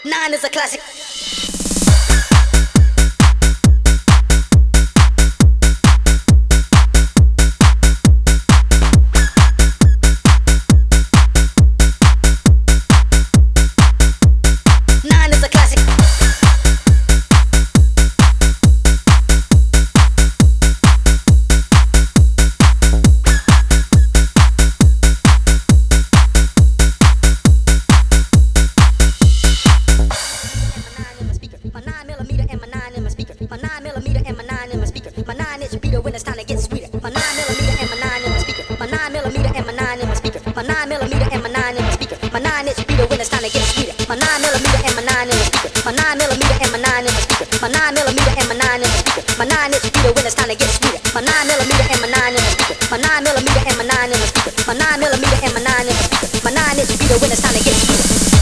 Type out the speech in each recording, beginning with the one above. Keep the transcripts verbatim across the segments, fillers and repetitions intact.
Nine is a classic. Nine is a classic. My nine millimeter and my nine in my speaker. My nine inch beater when it's time to get sweeter. My nine millimeter and my nine in my speaker. My nine millimeter and my nine in my speaker. My nine millimeter and my nine in my speaker. My nine inch beater when it's time to get sweeter. My nine millimeter and my nine in my speaker. My nine millimeter and my nine in my speaker. My nine millimeter and my nine in my speaker. My nine inch beater when it's time to get sweeter. My nine millimeter and my nine in my speaker. My nine millimeter and my nine in my speaker. My nine millimeter and my nine in my speaker. My nine inch beater when it's time to get sweeter.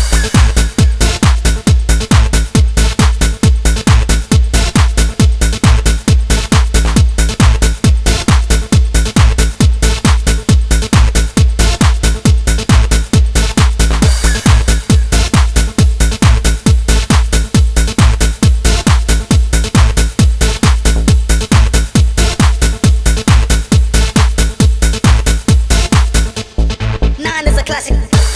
Classic.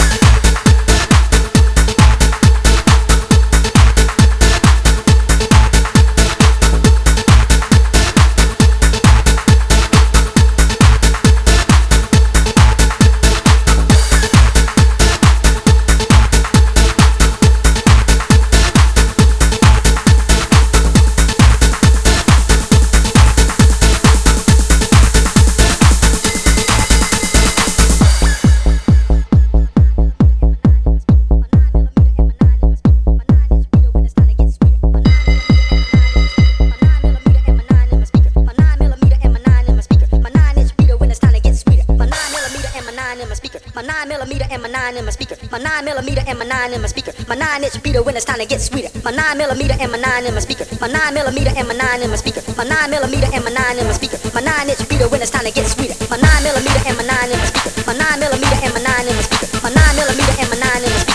My nine millimeter and my nine in my speaker. My nine millimeter and my nine in my speaker. My nine inch beater when it's time to get sweeter. My nine millimeter and my nine in my speaker. My nine millimeter and my nine in my speaker. My nine millimeter and my nine in my speaker. My nine inch beater when it's time to get sweeter. My nine millimeter and my nine in my speaker. My nine millimeter and my nine in my speaker. My nine millimeter and my nine in my speaker.